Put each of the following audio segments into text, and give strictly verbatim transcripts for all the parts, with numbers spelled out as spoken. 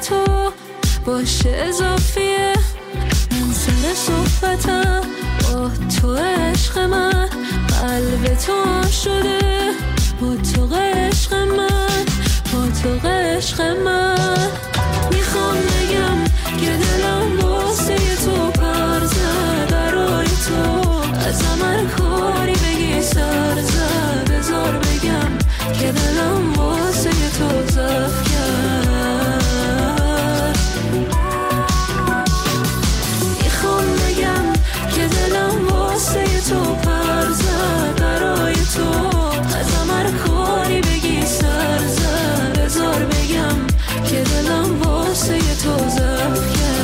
تو باشه اضافیه، من سر صحبتم با تو عشق من، قلب تو شده با تو عشق من، با تو عشق من. میخوام بگم که دلم واسه تو پر زد، برای تو ازم هر کاری بگی سر زد، بذار بگم که دلم واسه تو ضعف کرد. میخوام بگم که دلم واسه تو پر زد، برای تو ازم هر کاری بگی سر زد، بذار بگم که دلم واسه تو ضعف کرد.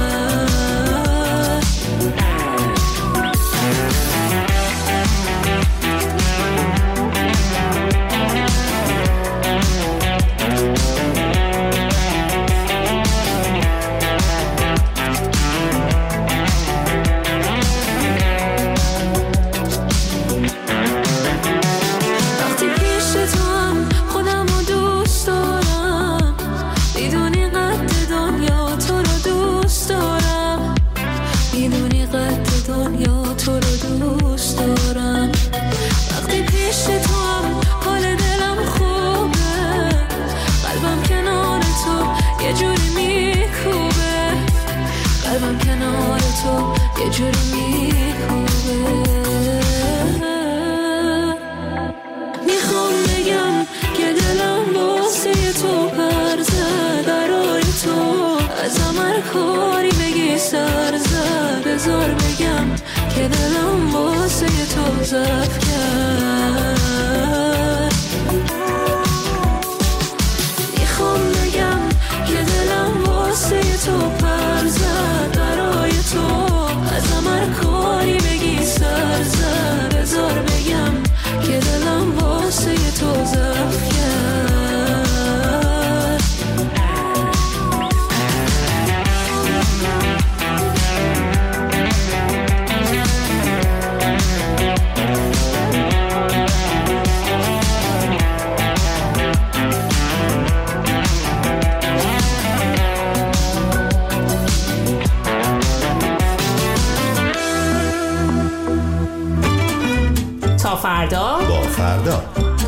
تا فردا با فردا.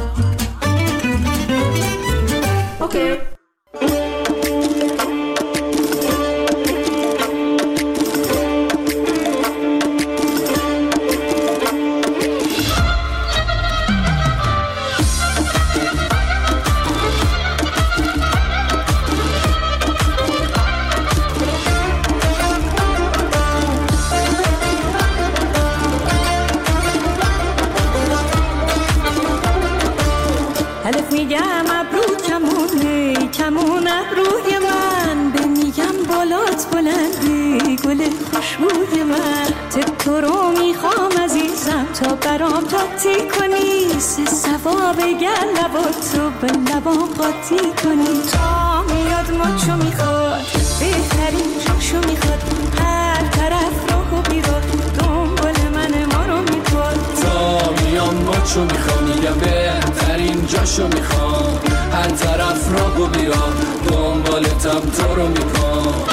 اوکی. برام تاتی کنی سه سوا بگل لباتو به لبام قاطی کنی، تا میاد ماچو میخواد بهترین جاشو میخواد، هر طرف راهو بیراد دنبال من ما رو میپاد، تا میام ماچو میخوام میگم بهترین جاشو میخوام، هر طرف راهو بیراد دنبالتم تو رو میپاد.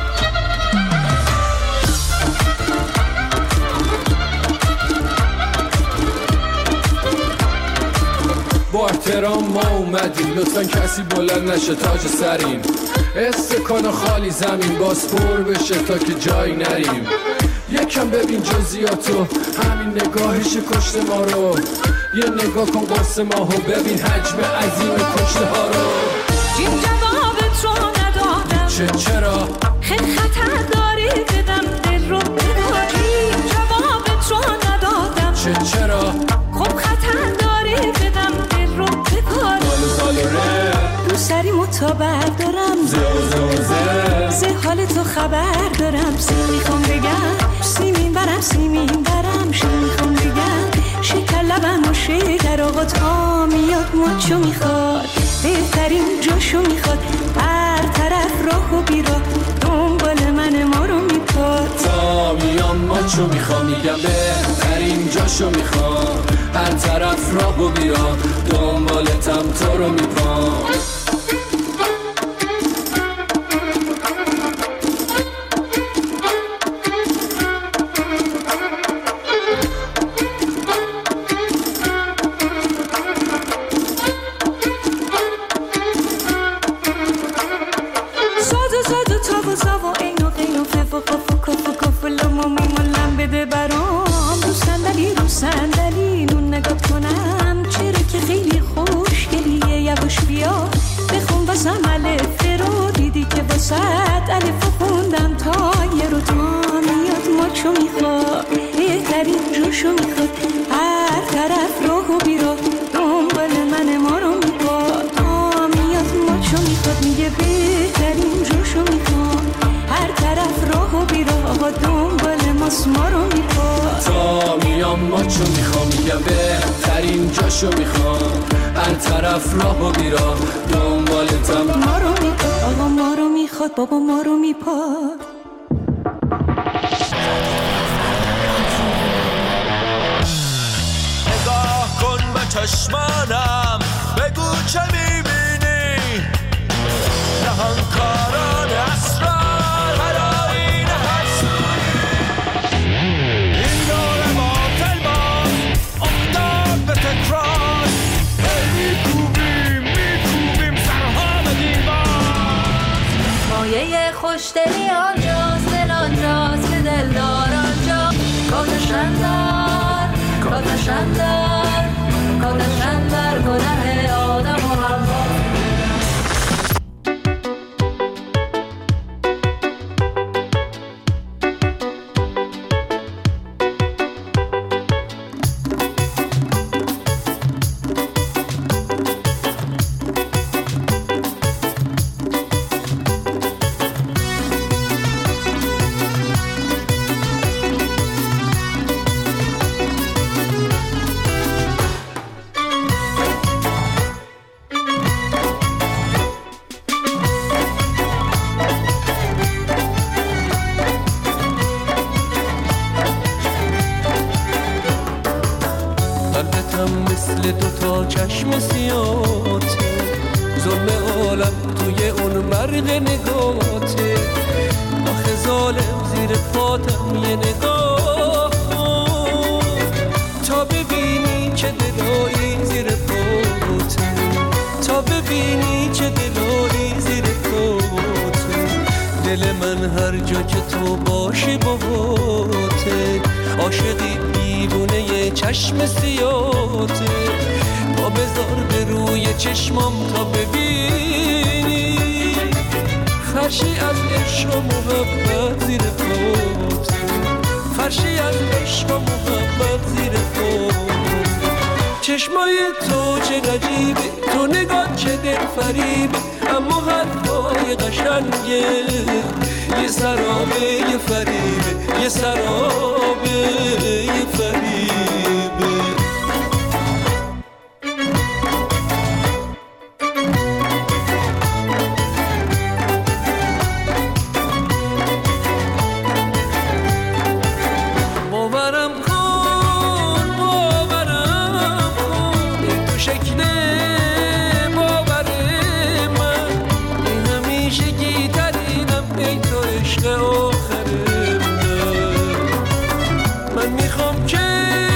با احترام ما اومدیم، لطفا کسی بلند نشه تاج سریم، استکان خالی زمین باز پر بشه تا که جایی نریم، یکم ببین جزئیاتو، همین نگاهش کشته ما رو، یه نگاه کن قرص ماهو، ببین حجم عظیم کشته ها رو. این جوابت رو ندادم چه چرا؟ خیلی خطر داری بدم دل رو بداری، این جوابت رو ندادم چه چرا؟ خب خطر داری بدم دل رو بداری، سالو سالو ره رو سری متابر دارم، زه و زه و زه زه حال تو خبر دارم، سی میخوام بگم سیمین برم سیمین برم، شی میخوام بگم شکر لبم و شکر آقا، تا میاد ماچو میخواد بهترین جاشو میخواد، هر طرف راه و بیراه دنبال من ما رو میپاد، تا میام ماچو میخوام میگم بهترین جاشو میخوام، هر طرف راه و بیراه دنبالتم تو رو میپاد. صد الف خوندم تا یه رو تا میاد ماچو میخواد بهترین جوشو میخواد هر طرف راه و بیراه دنبال من ما رو میخواد تا میاد ماچو میخواد میگه بهترین جوشو میخواد هر طرف راه و بیراه دنبال ماست ما رو میخواد تا میام ماچو میخوام میگه بهترین جاشو میخوام هر طرف راه و بیراه دنبالتم ما رو میخواد آقا ما رو میخواد بابا ما رو میپاد نگاه کن به چشمانم بگو چه میبینی نهانکاران اسرار هر آینه هستونی این دور باطل باز افتاد به تکرار میکوبیم میکوبیم سرها به دیوار مایه خوشدلی آنجاست دل آنجاست که دلدار آنجا کاتشن در کاتشن در کاتشن در گناه آدم و حوا مثل دوتا چشم سیاته ظلم عالم توی اون مرگ نگاته آخه ظالم زیر پاتم یه نگاه تا ببینی چه دلایی زیر پاته تا ببینی چه دلایی زیر پاته دل من هر جا که تو باشی باهاته عاشقی دیوونه چشم سیاته پا بذار به روی چشمام تا ببینی فرشی از عشق و محبت زیر پاته فرشی از عشق و محبت زیر پاته چشمای تو چه عجیبه تو نگاه چه دل فریبه اما حرفای قشنگه یه سرابه یه فریبه یه سرابه یه فریبه باورم کن باورم کن این تو شکل باور من این همیشه گیترینم ای تو عشق آخر من من میخوام که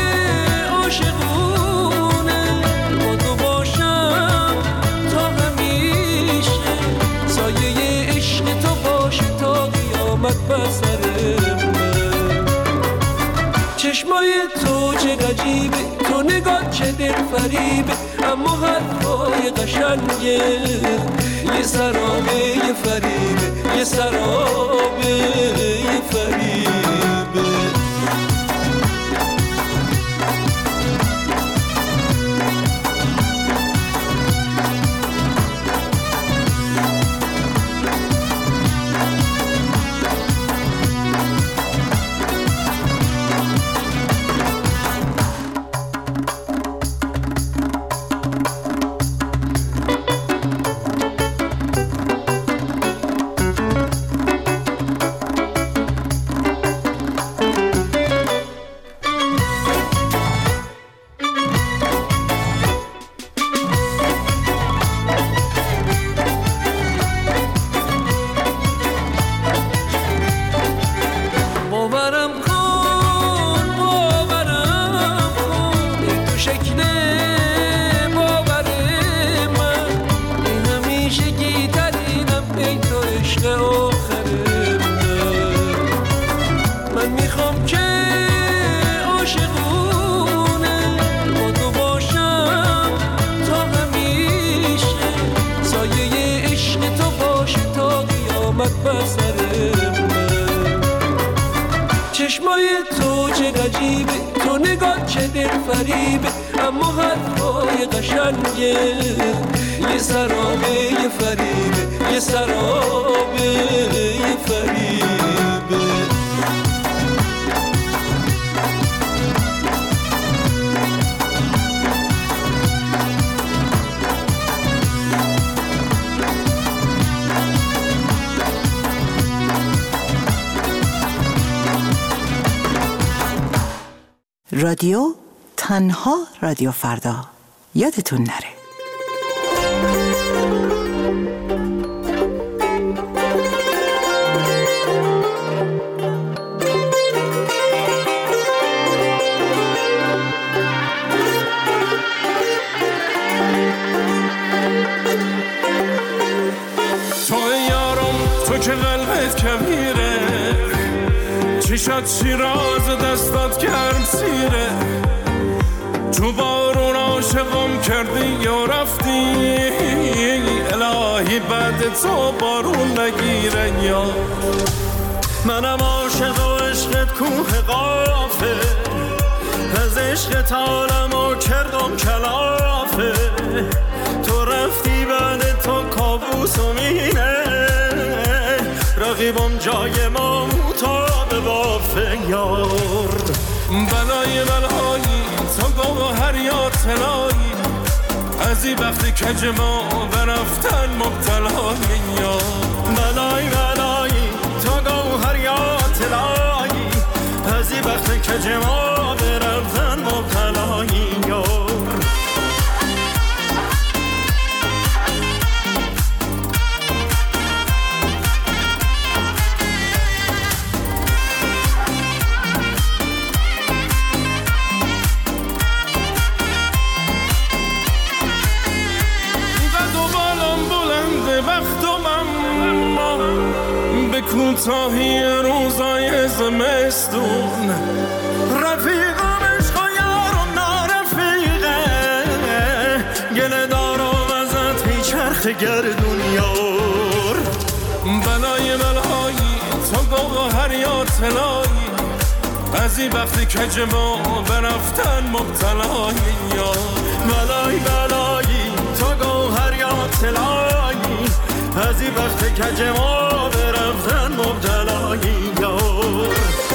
عاشقونه با تو باشم تا همیشه سایه عشق تو باشه تا قیامت بسر من چشمای تو چه عجیبه تو نگاه چه دل فریبه اما حرفای قشنگه یه سرابه یه فریبه یه سرابه یه فریبه عجیبه، تو نگاه چه دل فریبه، اما حرفای قشنگه یه سرابه یه فریبه، یه سرابه یه فریبه. رادیو تنها رادیو فردا، یادتون نره. تو یارم تو که قلبت کبیره، چشات شیراز دستات گرم سیره، تو بارون عاشقم کردی یا رفتی، الهی بعد تو بارون نگیره. یا منم عاشق و عشقت کوه قافه، از عشقت عالمو کردم کلافه، تو رفتی بعد تو کابوسم اینه، رقیبم جای ما مطابق بافه. یار بلای بلایی تو گوهر یا طلایی، از این وقتی کج ما برفتن مبتلایی. یار بلای بلایی تو گوهر یا طلایی، از این وقتی کج ما برفتن مبتلایی. یار کوتاهی روزای زمستون، رفیقم عشق و یارم نارفیقه، گله دارم ازت هی چرخ گردون. یار بلای بلایی تو گوهر یا طلایی، از این وقتی کج ما برفتن مبتلایی. یار بلای بلایی تو گوهر یا طلایی، از این وقت کج ما برفتن مبتلایی. یار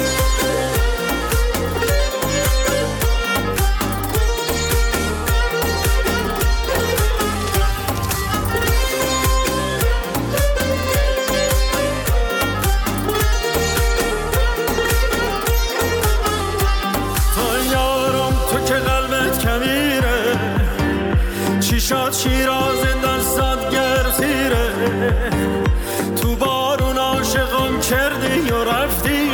تو یارم تو که قلبت کبیره، چیشات شیراز دستات گرسیره، تو بارون عاشقم کردی و رفتی،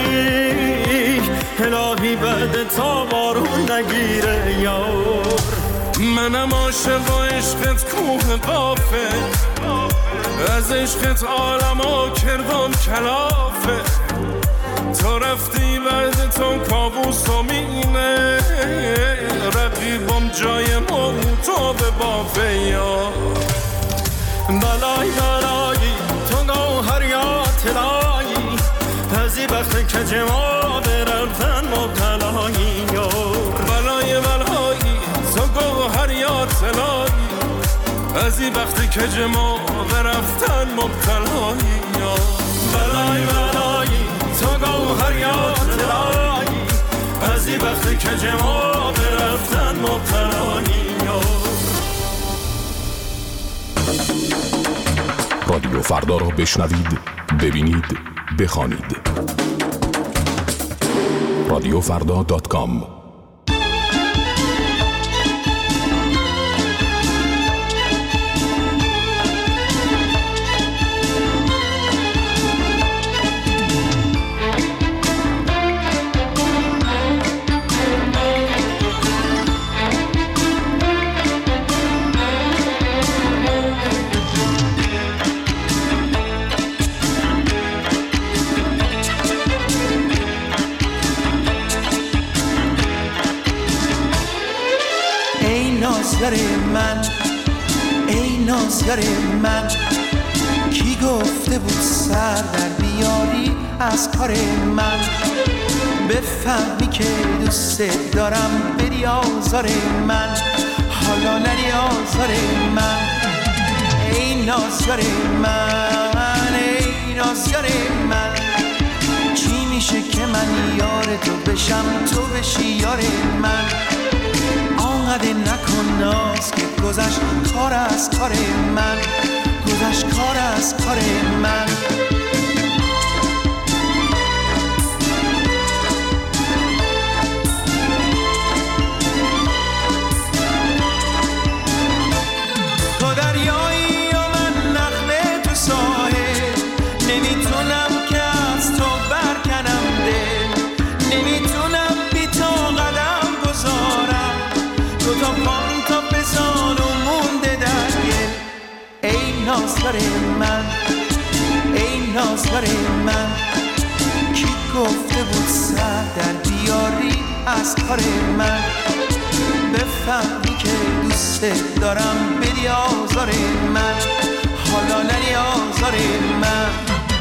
الهی بعد تا بارون نگیره. یار منم عاشق و عشقت کوه قافه، از عشقت عالمو کردم کلافه، تو رفتی بعد تو کابوسم اینه، رقیبم جای ما تو به بافه. یار بلای بلایی تو گوهر یا طلایی، از این وقت کج ما برفتن مبتلایی. یار بلای بلایی تو گوهر یا طلایی، از این وقت کج ما برفتن مبتلایی. یار بلای بلایی تو گوهر یا طلایی، از این وقت کج ما برفتن مبتلایی. رادیو فردا را بشنوید، ببینید، بخوانید. رادیو فردا دات کام. نازگر من، ای نازگر من، کی گفته بود سر در بیاری از کار من. بفهمی که دوست دارم بری آزار من، حالا نری آزار من. ای نازگار من، ای نازگار من، چی میشه که من یار تو بشم تو بشی یار من. آنقدر نکن ناز که گذشت کار از کار من، گذشت کار از کار من. تو دریایی و من نخله تو ساحل، نمیتونم که از تو برکنم دل، نمیتونم بی تو قدم گذارم. تو تا پام تا بزان و مونده در گل. ای نازگار من، ای نازگار من، کی گفته بود سر در بیاری از کار من. بفهمی که دوست دارم بدی آزار من، حالا نری آزار من.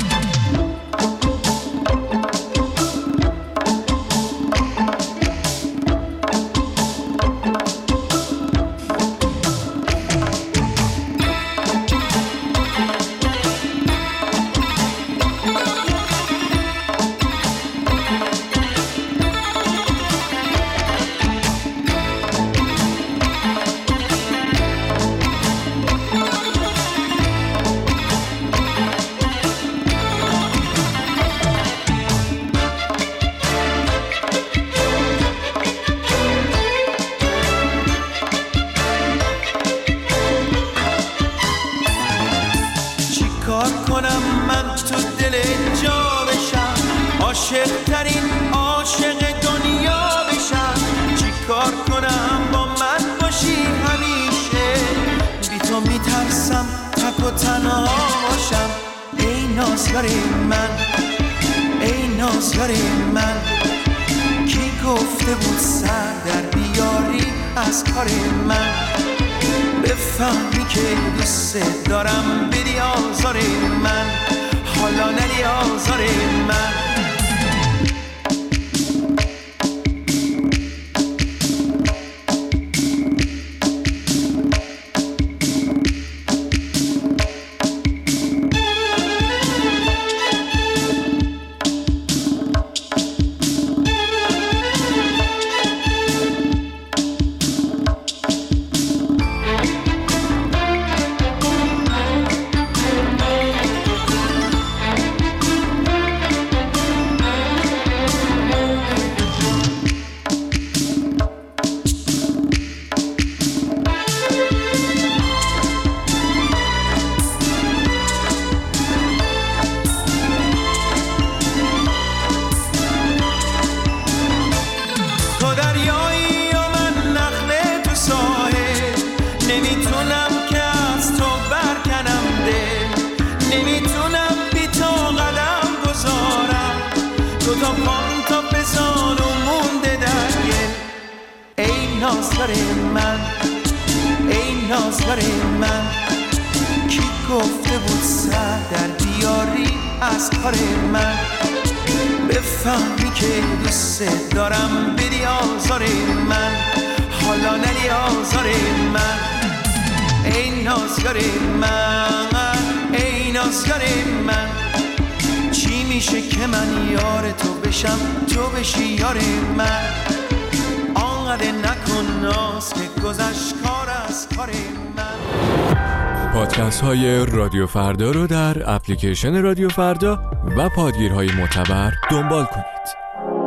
بفهمی که دوست دارم بدی آزار من، حالا نری آزار من. پادکست های رادیو فردا رو در اپلیکیشن رادیو فردا و پادگیرهای معتبر دنبال کنید.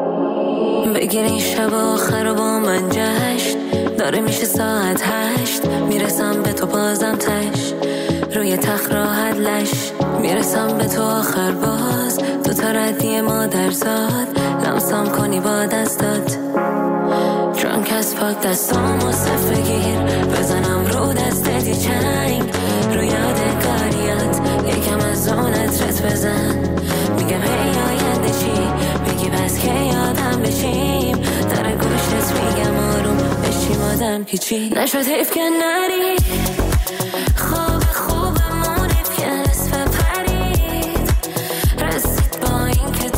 بگیر این شب آخر رو با من جشن، داره میشه ساعت هشت، میرسم به تو بازم تش، روی تخت راحت لش، میرسم به تو آخر باز، تو تا ردی مادرزاد، لمسم کنی با دستات، درانک از پاک دستامو صف بگیر، بزنم رو دستتی چنگ، رو یادگاریات یکم از اون عطرت بزن، میگم هی آینده چی، میگی بس که یادم بشیم، در گوشت میگم آروم بشیم آدم پیچی، نشد حیف که نری، خواب خوبمون که نصف پرید، رسید با این که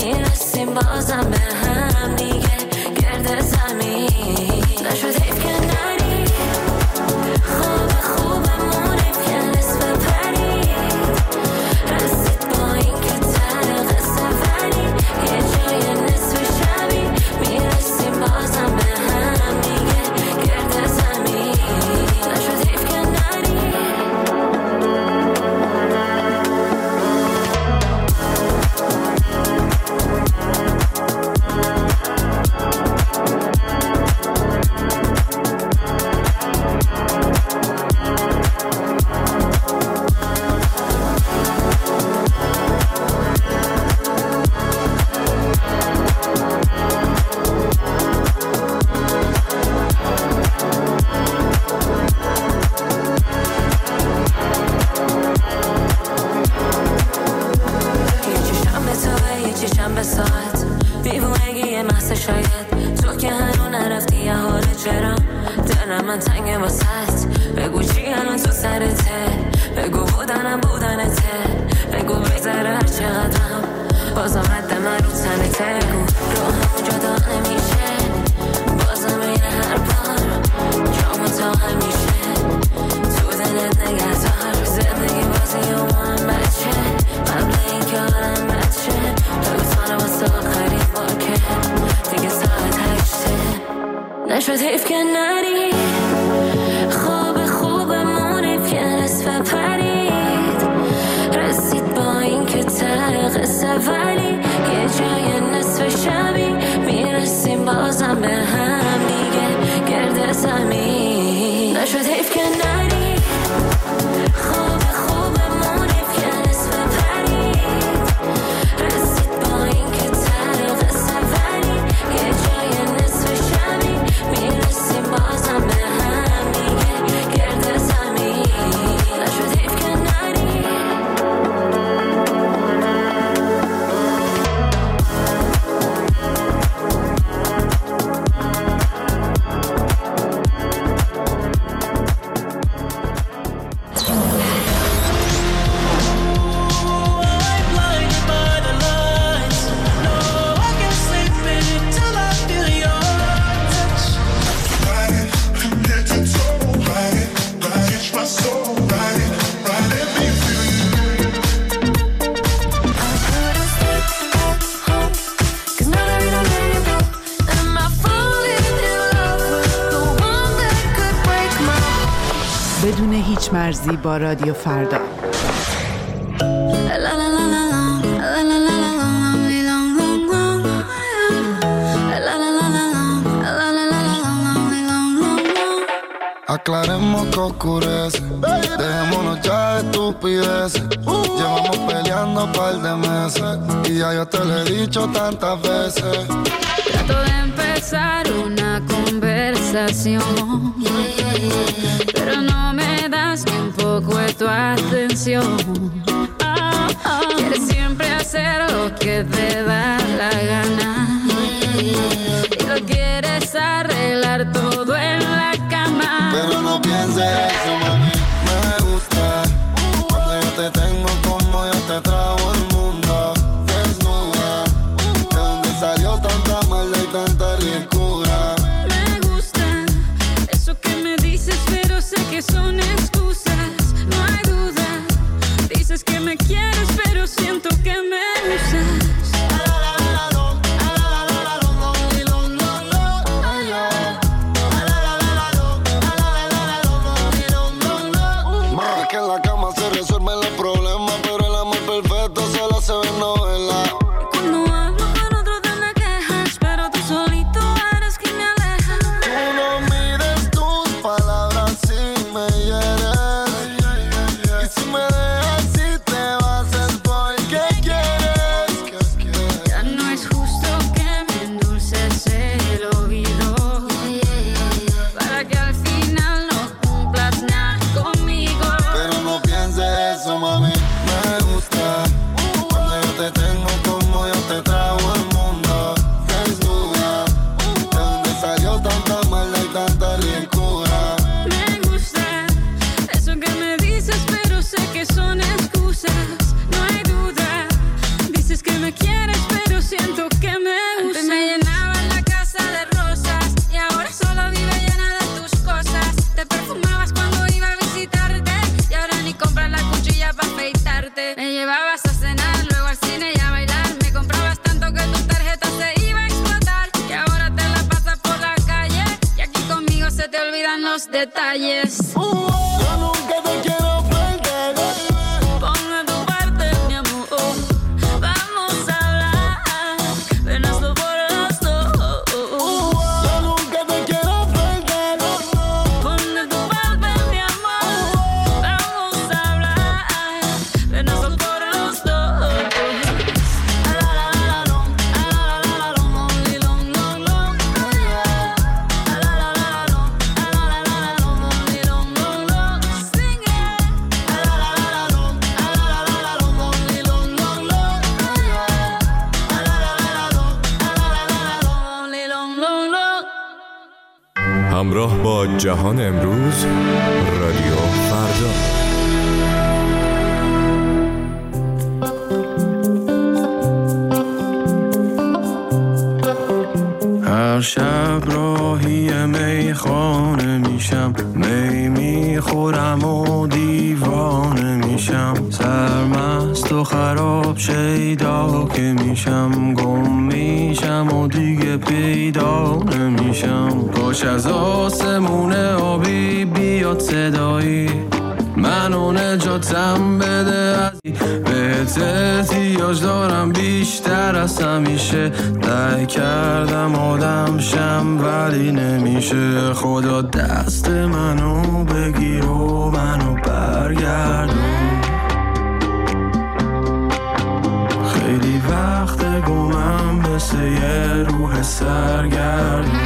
میرسیم بازم به هم دیگه گرد زمین نشد حیف که نری خوب خوبمون که نصف پرید رسید با این که ته قصه ولی یه جای نصف شبی میرسیم بازم به هم دیگه گرد زمین نشد حیف که نری من تنگ واسط بگو چی الان تو سرته بگو بودنم بودنته بگو بگذره هر چقدرم بازم حد من رو تنته بگو رو همون جدا نمیشه بازم این هر بار جامو تا همیشه تو دلت نگهدار زندگی بازی و من بچه قبل این که آرم بچه بگو تانه واسه آخرین بار که دیگه ساعت هشته نشد حیف که نری خواب خوبمون که نصف پرید رسید با این که ته قصه ولی یه جای نصف شبی میرسیم بازم به هم دیگه گرد زمین نشد حیف که نری خواب خوبمون که نصف پرید رسید با این که ته قصه ولی یه جای نصف شبی میرسیم بازم به هم دیگه گرد زمین نشد حیف که نری بدون هیچ مرزی با رادیو فردا. Aclaremos que oscurece, dejémonos ya de estupideces. Llevamos peleando un par de meses y ya yo te lo he dicho tantas veces. Trato de empezar una conversación, pero no me das ni un poco de tu atención. Oh, oh. Quieres siempre hacer lo que te da la gana y lo quieres arreglar todo en la cama. Pero no pienses eso, mami, me gusta cuando yo te tengo como yo te trago el mundo desnuda. ¿De dónde salió tanta maldad y tanta ricura? Me gusta eso que me dices, pero sé que son excusas. No hay duda, dices que me quieres, pero siento que me usas. detalles. Yo nunca te quiero perder. Pon de tu parte, mi amor. Vamos a hablar. Ven, hazlo por los dos. Yo nunca te quiero perder. Pon de tu parte, mi amor. Vamos a hablar. Ven, hazlo por los dos. A la la la la long, a la la la la long, only long long long. A la la la la long, a la la la la long, only long long long. Sing it. A la la la la long, a la la la la long, only long long long. A la la la la long, a la la la la long, only long long long. همراه با جهان امروز رادیو فردا. هر شب راهی میخانه میشم، می میخورم و دیوانه میشم، سرمست و خراب شیدا که میشم، گم میشم و دیگه پیدا نمیشم. کاش از آسمون آبی بیاد صدایی منو نجاتم بده، از بهت احتیاج دارم بیشتر از همیشه. سعی کردم آدم شم ولی نمیشه. خدا دست منو بگیر و منو برگردون. خیلی وقت گمم مثل یه روح سرگردون.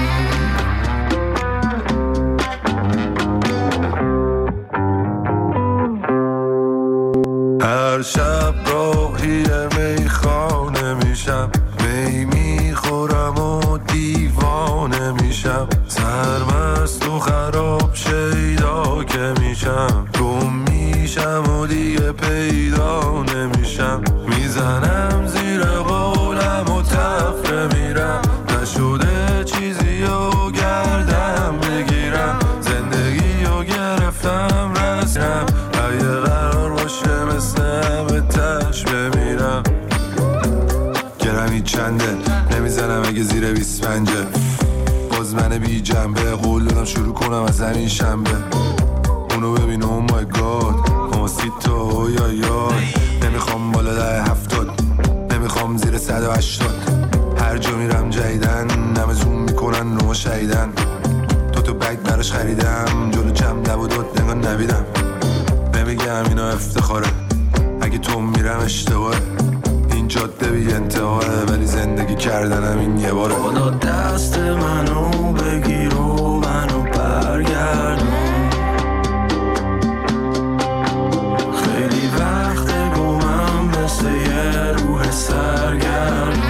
هر شب راهی میخانه میشم، می میخورم و دیوانه میشم، سرمست و خراب شیدا که میشم، گم میشم و دیگه پیدا نمیشم. میزنم زیر قولم و تفره میرم، نشده چیزی و گردم بگیرم، زندگی و گرفتم رسم، اگه قرار باشه مثل همه تش بمیرم. گرمی چنده نمیزنم اگه زیر بیست پنجه، باز من بی جنبه قول دادم شروع کنم از همین شنبه. اونو ببین او مای گاد ماسیتو یا یا، نمیخوام بالا ده هفتاد، نمیخوام زیر صد و هشتاد. هر جا میرم جدیدن نمه زوم میکنن نوما شهیدن. تو تو بگ براش خریدم جلو جمع دب و داد نگاه نبیدم. نمیگم اینا افتخاره اگه تو میرم اشتباهه، این جاده بی انتهاه ولی زندگی کردنم این یه باره. خدا دست منو بگیر و منو برگردون. خیلی وقت گمم مثل یه روح سرگردون.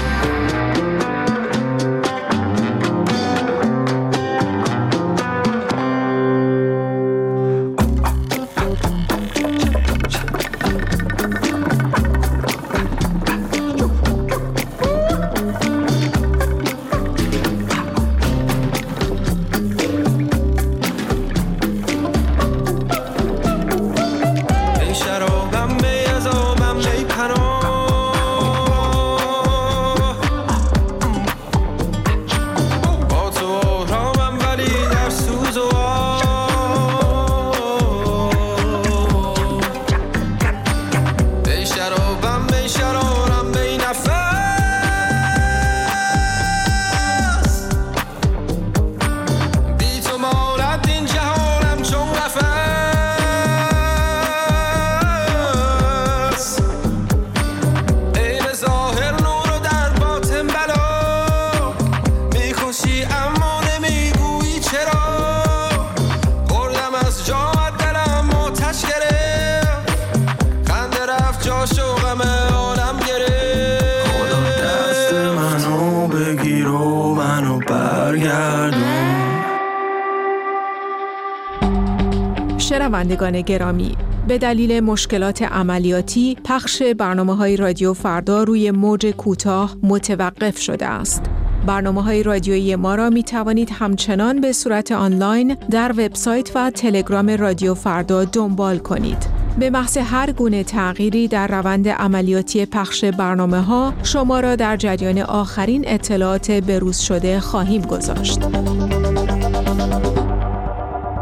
شنوندگان گرامی، به دلیل مشکلات عملیاتی پخش برنامه‌های رادیو فردا روی موج کوتاه متوقف شده است. برنامه‌های رادیویی ما را می توانید همچنان به صورت آنلاین در وبسایت و تلگرام رادیو فردا دنبال کنید. به محض هر گونه تغییری در روند عملیاتی پخش برنامه‌ها شما را در جریان آخرین اطلاعات بروز شده خواهیم گذاشت.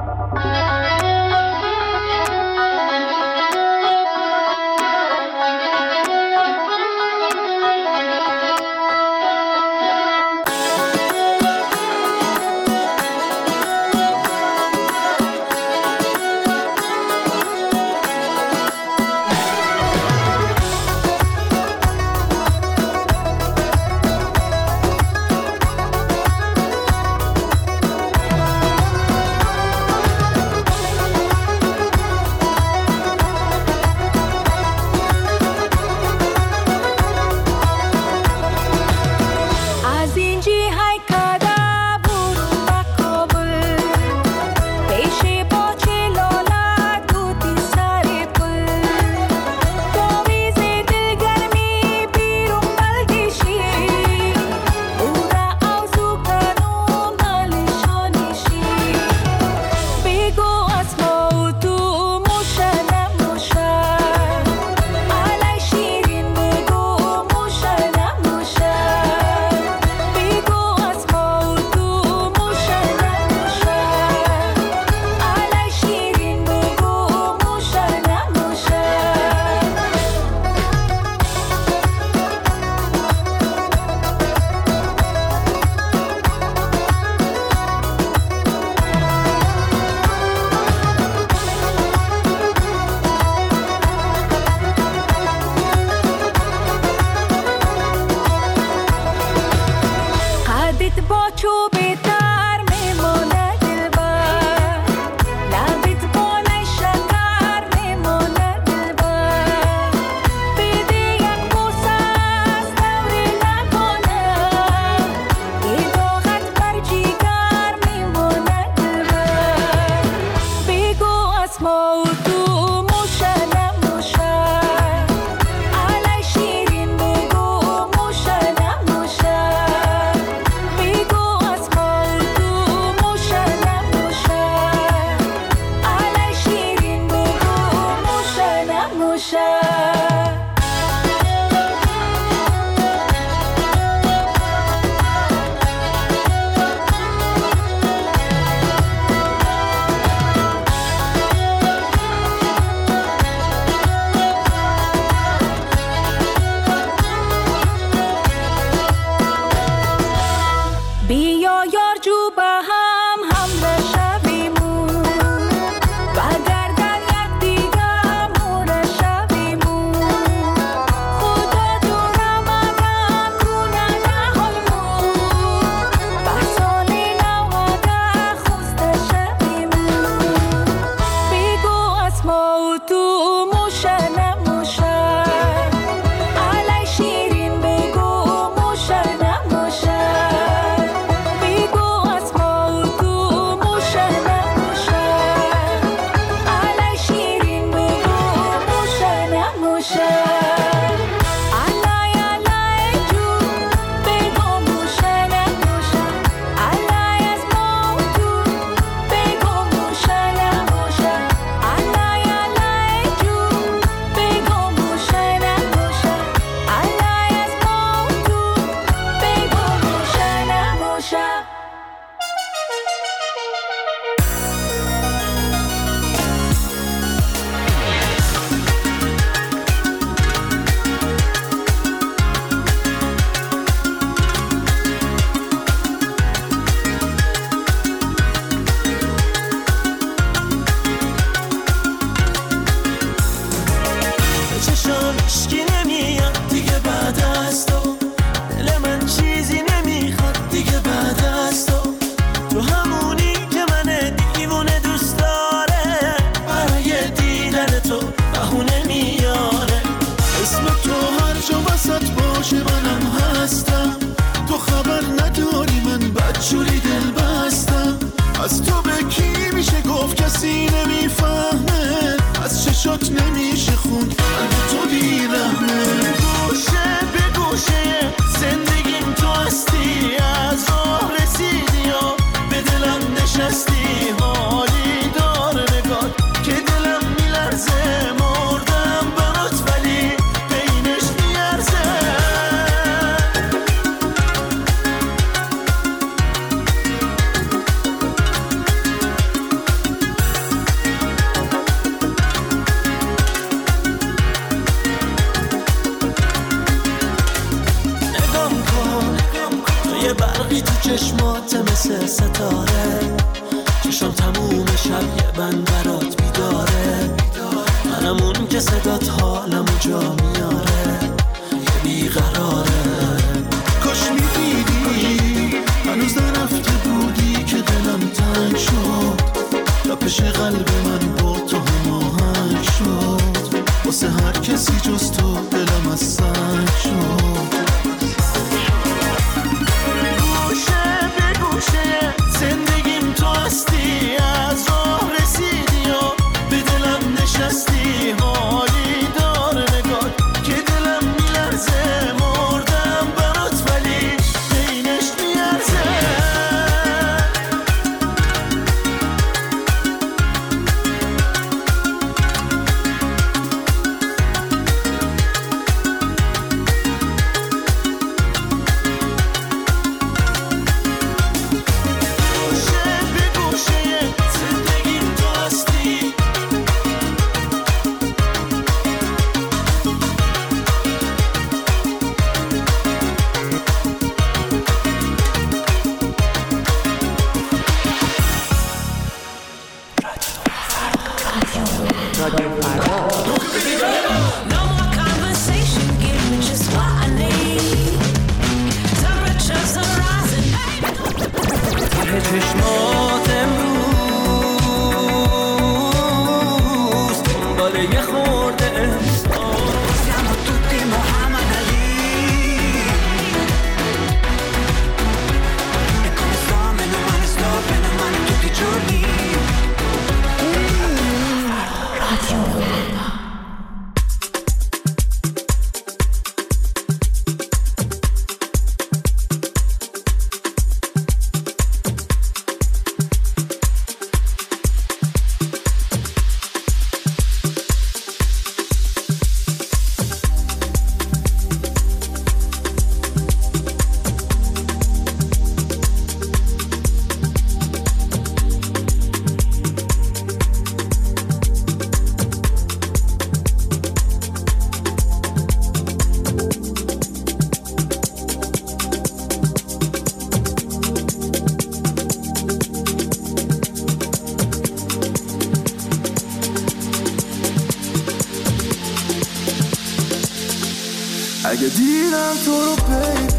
میگیرم تو رو بیب،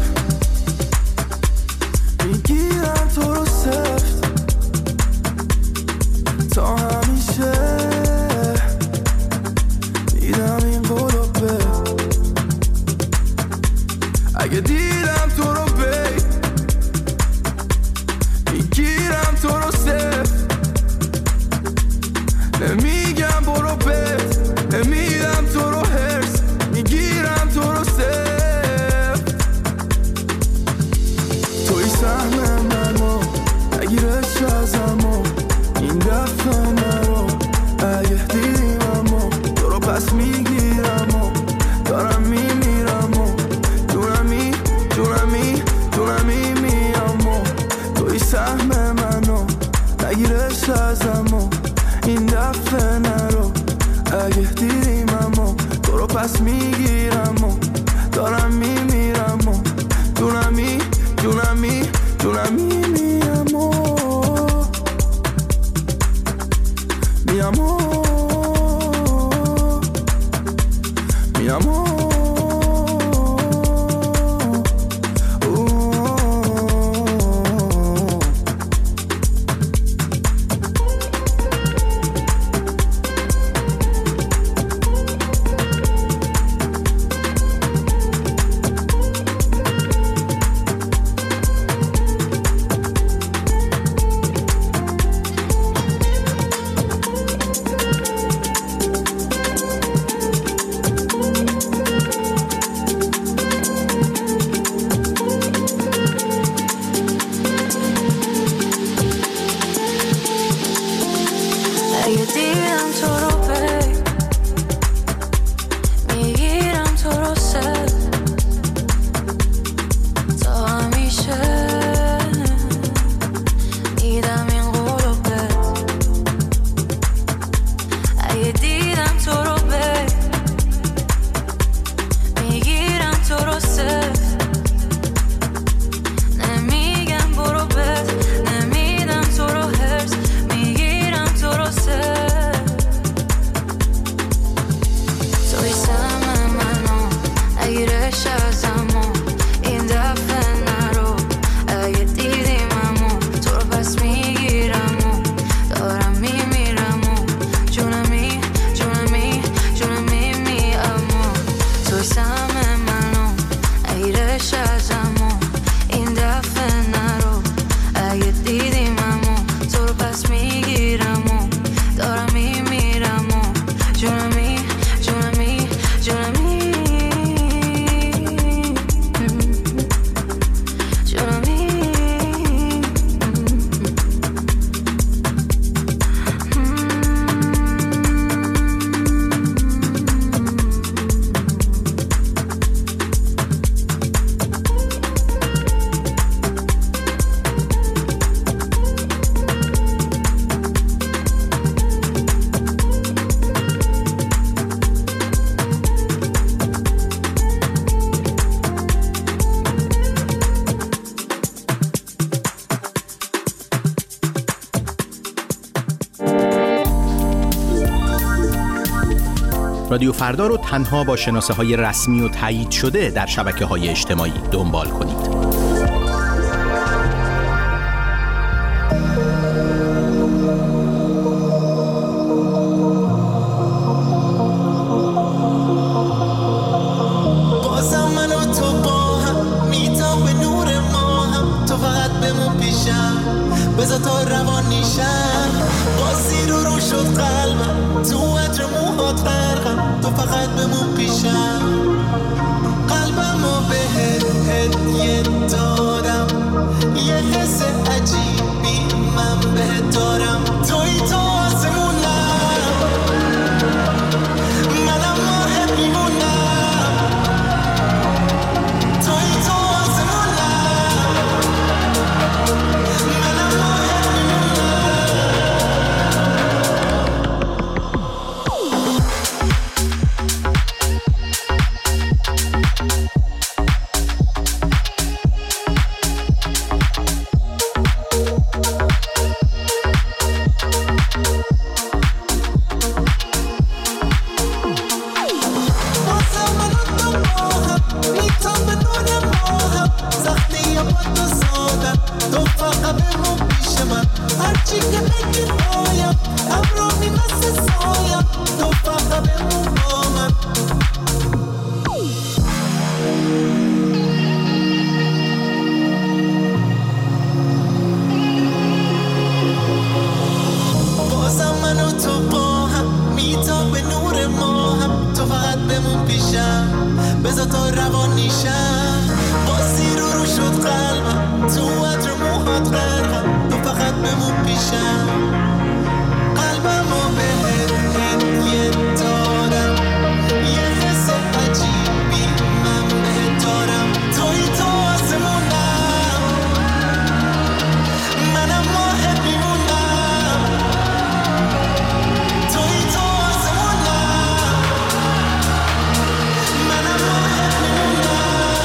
میگیرم تو رو سفت تا همیشه، میدم این قولو به اگه دیدم تو رو بیب، میگیرم تو رو سفت، نمیگم برو بت، نمیدم تو رو هرس، میگیرم تو رو سفت. توی سهم منو نگیرش ازمو، این دفعه نرو اگه دیدیم امو، تو رو پس میگیرم و دارم میمیرم و جونمی جونمی جونمی میام و توی سهم منو نگیرش ازمو، این دفعه نرو اگه دیدیم امو، تو رو پس میگیرم و دارم میمیرم و جونمی جونمی جونمی میام و میام و میام و رادیو فردا رو تنها با شناسه های رسمی و تایید شده در شبکه های اجتماعی دنبال کنید. تو سادم تو فقط بمون پیش من هرچی که بگی پایم ابرامی مثل سایم تو فقط بمون با من بازم من و تو با هم میتاب به نور ما هم تو فقط بمون پیشم بذار تا روانیشم بازی رو رو شد قلبم تو عطر موهات غرقم تو فقط بمون پیشم قلبم رو بهت هدیه دارم یه حس عجیبی من بهت دارم توی تو آسمونم منم ماهت میمونم توی تو آسمونم منم ماهت میمونم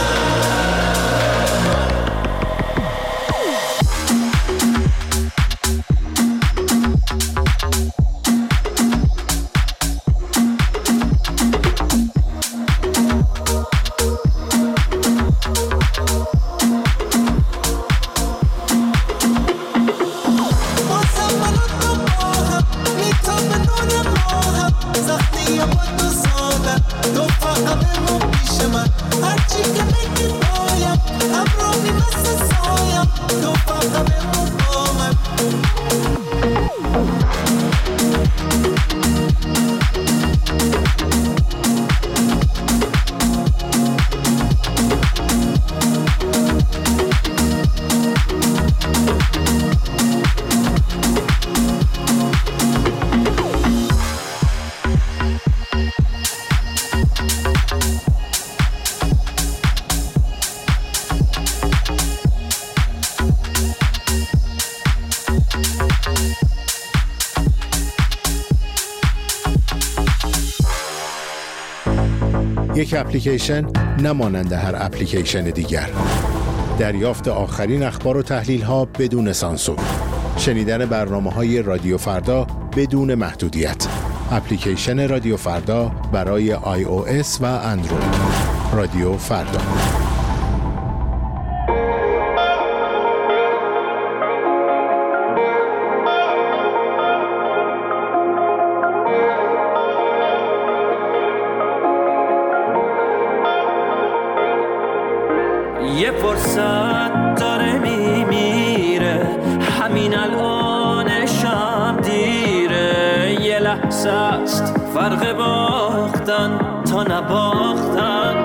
یک اپلیکیشن نمانند هر اپلیکیشن دیگر. دریافت آخرین اخبار و تحلیل ها بدون سانسور. شنیدن برنامه‌های رادیو فردا بدون محدودیت. اپلیکیشن رادیو فردا برای آی او اس و اندروید. رادیو فردا. یه فرصت داره میمیره همین الانشم دیره یه لحظه است فرق باختن تا نباختن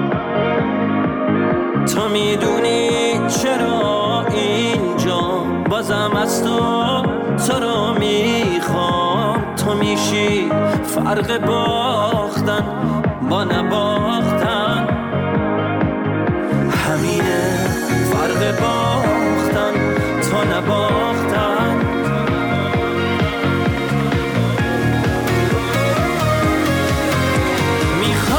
تو میدونی چرا اینجا بازم از تو تو رو میخوام تو میشی فرق باختن با نباختن همینه فرق باختن تا نباختن میخوام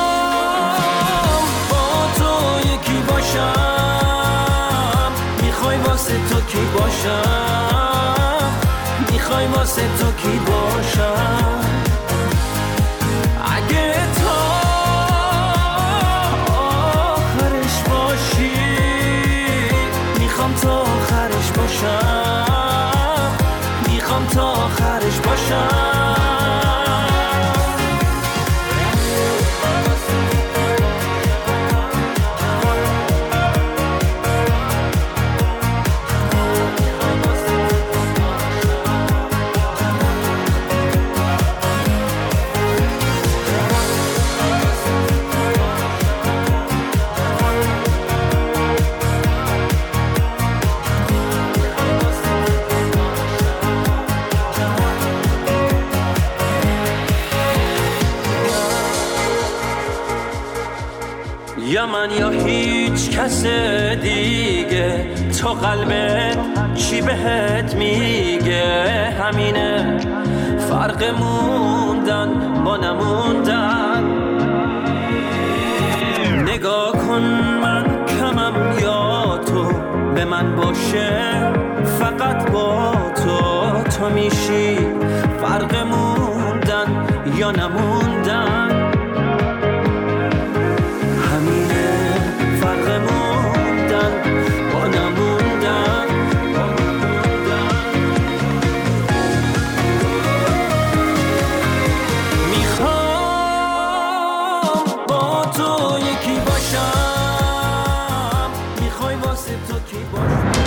با تو یکی باشم میخوای واسه تو کی باشم میخوای واسه تو کی باشم اگه تو میخوام تا آخرش باشم میخوام تا آخرش باشم یا من یا هیچ کس دیگه تو قلبت چی بهت میگه همینه فرق موندن با نموندن نگاه کن من کمم یا تو به من باشه فقط با تو تو میشی فرق موندن یا نموندن همینه فرق موندن واسه تو کی باش